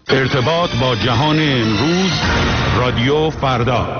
ارتباط با جهان امروز، رادیو فردا.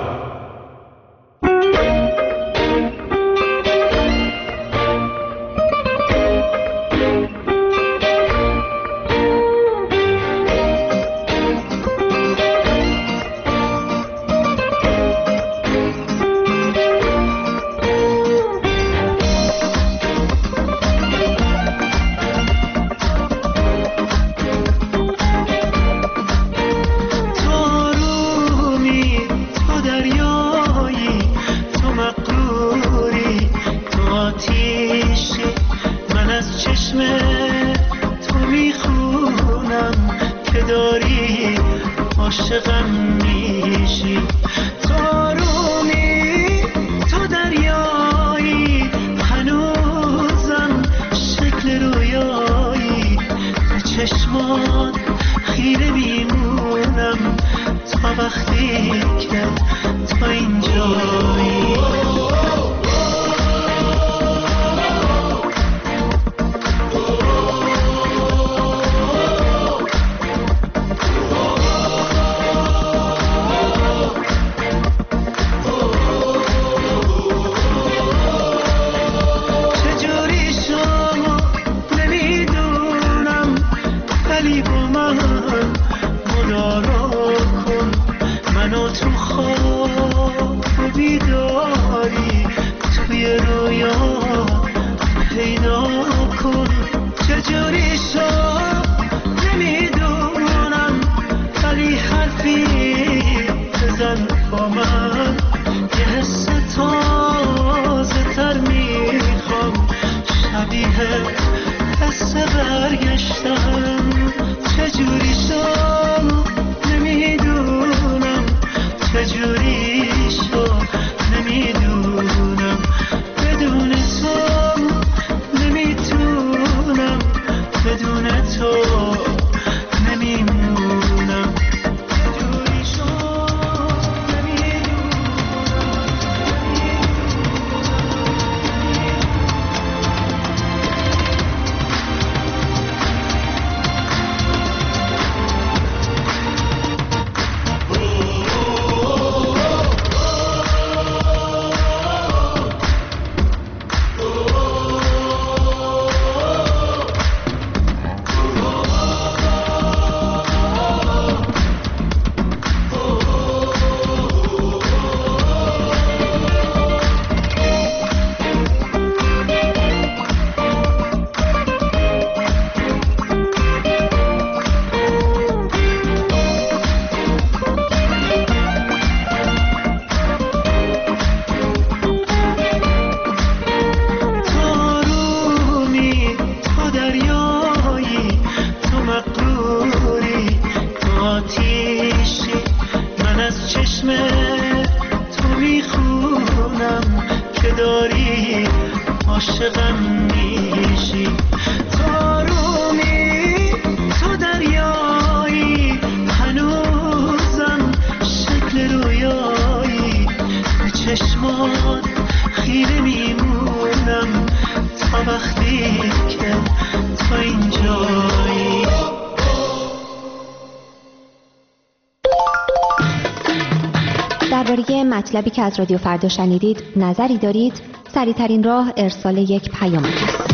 درباره مطلبی که از رادیو فردا شنیدید نظری دارید؟ سریع‌ترین راه ارسال یک پیام است.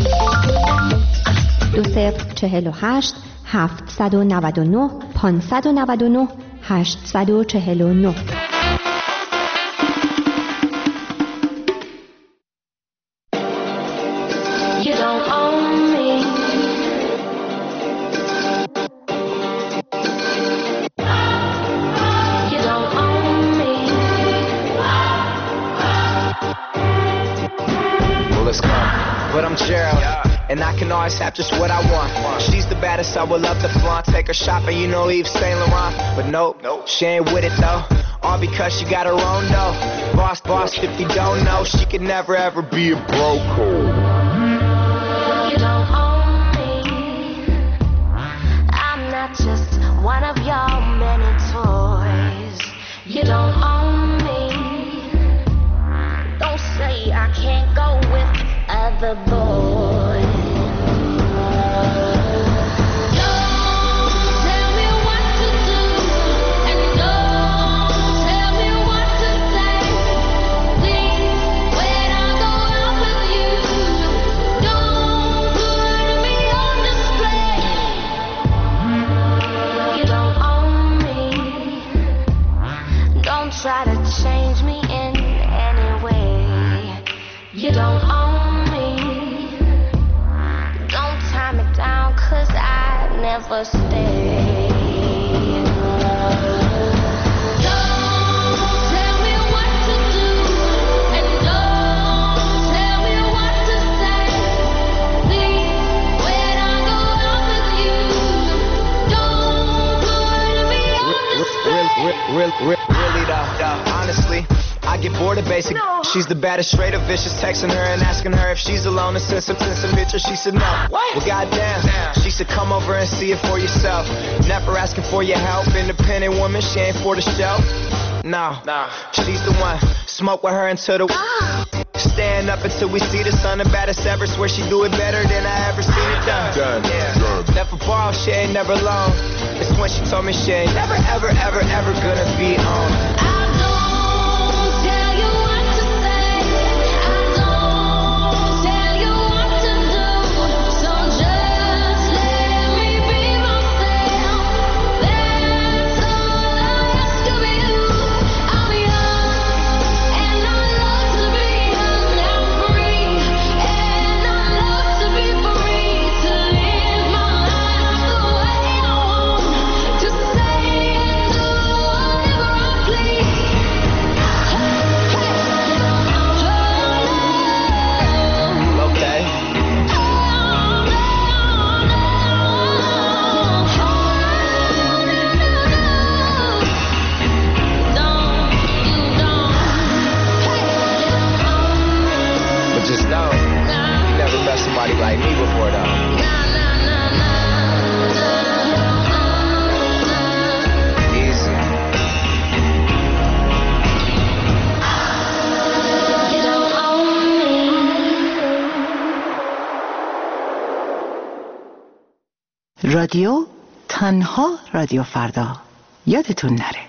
2048 799 599 849. And I can always have just what I want. She's the baddest, I would love to flaunt. Take her shopping, you know Yves Saint Laurent. But nope, she ain't with it though. All because she got her own dough. Boss, if you don't know, she could never ever be a broke hoe. You don't own me. I'm not just one of your many toys. You don't own me. Don't say I can't go with other boys. Don't tell me what to never stay. Really though, honestly, I get bored of basic. No. She's the baddest, straight up vicious. Texting her and asking her if she's alone and send some pictures. She said no. What? Well, goddamn. She said come over and see it for yourself. Never asking for your help. Independent woman, she ain't for the show. No, she's the one. Smoke with her until the stand up until we see the sun. The baddest ever. Swear she do it better than I ever seen it done. Yeah. Never borrow, she ain't never alone. It's when she told me she ain't never, ever, ever, ever gonna be on. Like me before though. Easy. رادیو تنها رادیو فردا یادتون نره.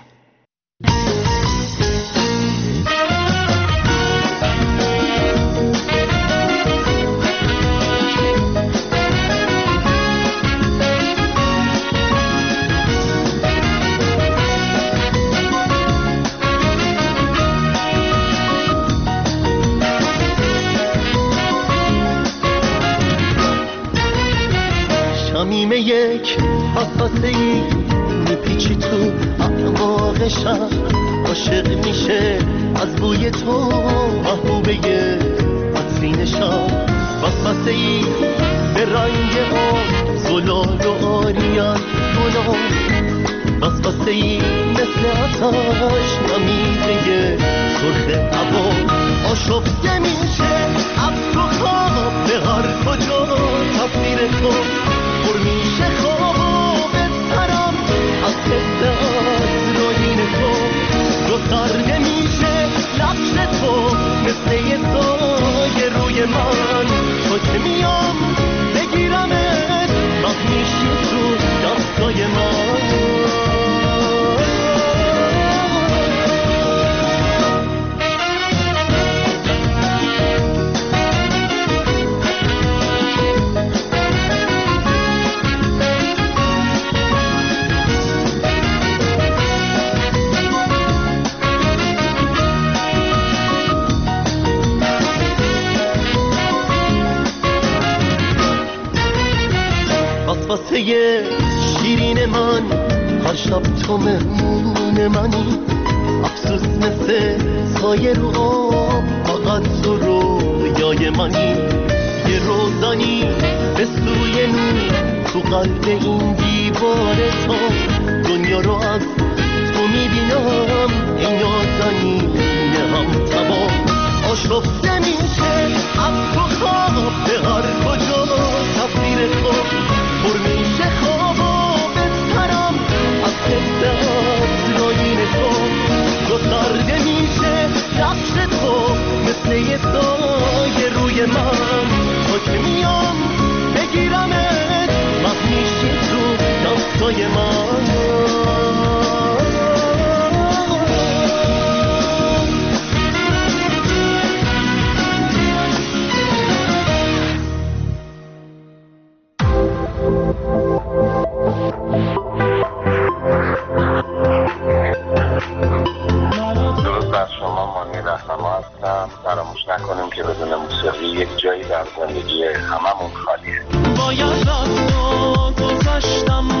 شمیم یک حساسه ای میپیچی تو اعماق شب، عاشق میشه از بوی تو محبوبه عطرین شب، وسوسه ای به رنگ آب زلال و آریان گناه، وسوسه ای مثل آتش نمیزه سرخ هوا، آشفته میشه از تو خواب به هر کجا تصویر تو پر میشه خواب سرم از حس عطرین تو، گسترده میشه لبش تو مثل یه سایه روی من، تو که میام بگیرمت وقت میشی تو دستای من. واسه شیرین من هر شب تو مهمون منی، افسوس مثل سایه رو آب فقط تو رویای منی، یه روزانی به سوی نور تو قلب این دیوار تو، دنیا رو از تو میبینم این نازنین هم تبا، آشفته میشه از تو خواب به هر کجا تصویر تو پر میشه خوابا بسرم از حس عطرین تو، گسترده میشه لبش تو مثل یه سایه روی من، تا که میام بگیرمت وقت میشی تو دستای من. فراموش نکنیم که بدون موسیقی یک جایی در زندگی هممون خالیه. باید رفت و گذشتم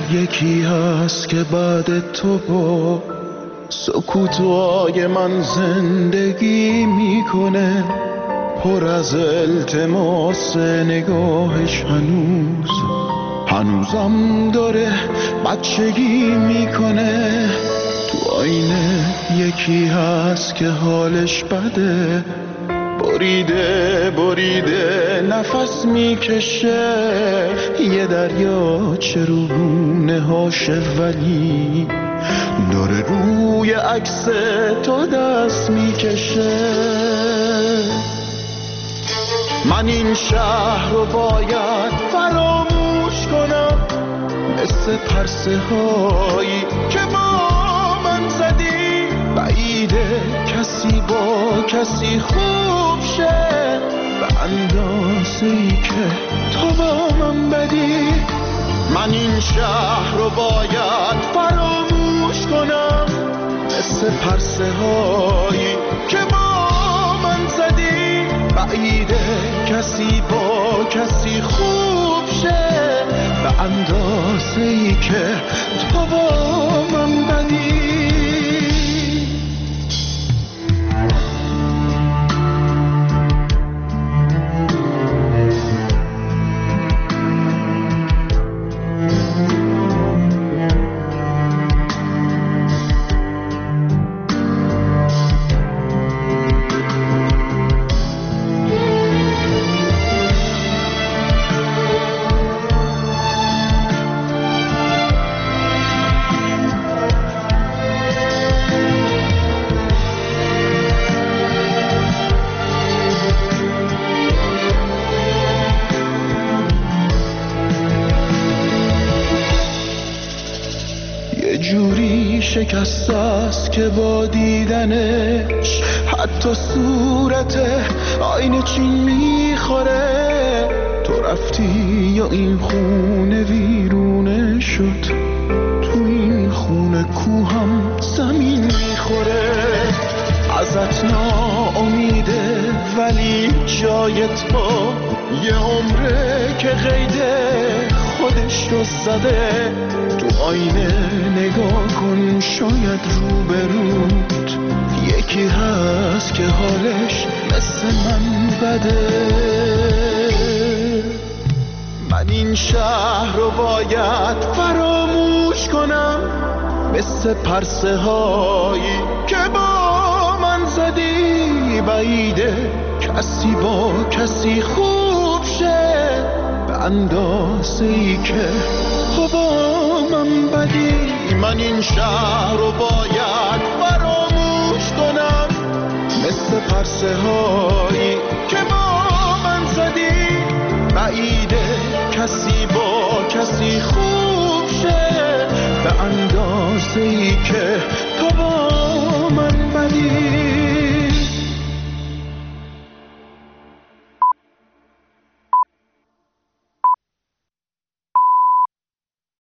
یکی هست که بعد تو با سکوتای من زندگی میکنه، پر از التماس نگاهش هنوزم داره بچگی میکنه. تو آینه یکی هست که حالش بده، بریده نفس میکشه، یه دریاچه رو گونه هاشه ولی داره روی عکس تو دست میکشه. من این شهر رو باید فراموش کنم، مثل پرسه هایی که با من زدی، بعیده کسی با کسی خوب شه به اندازه‌ای که تو با من بدی. من این شهر رو باید فراموش کنم، مثل پرسه هایی که با من زدی، بعیده کسی با کسی خوب شه به اندازه‌ای که تو با من بدی. شکست است که با دیدنش حتی صورت آینه چین میخوره. تو رفتی یا این خونه ویرونه شد، تو این خونه کوهم زمین میخوره. ازت ناامیده ولی جای تو یه عمره که قیده خودش رو زده. تو آینه نگاه کن، شاید روبروت یکی هست که حالش مثل من بده. من این شهر رو باید فراموش کنم، مثل پرسه هایی که با من زدی، بعیده کسی با کسی خوب شه به اندازه‌ای که تو با من بدی. من این شهر رو باید فراموش کنم، مثل پرسه هایی که با من زدی، بعیده کسی با کسی خوب شه به اندازه‌ای که تو با من بدی.